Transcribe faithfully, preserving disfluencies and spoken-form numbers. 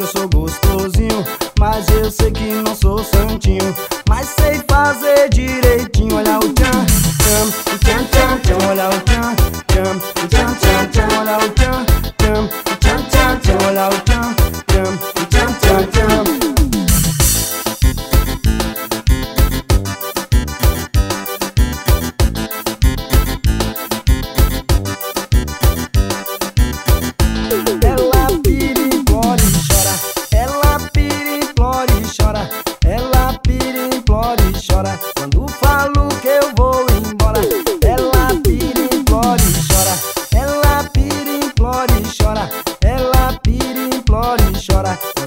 que eu sou gostosinho, mas eu sei que não sou santinho, mas sei fazer direitinho. Olha o tchan, tchan, tchan, tchan, tchan. Olha o tchan, tchan, tchan, tchan, tchan. Olha o tchan, tchan, tchan, tchan, tchan. Olha o tchan, tchan, tchan, tchan, tchan. Quando falo que eu vou embora, ela pira, implora e chora. Ela pira, implora e chora. Ela pira, implora e chora.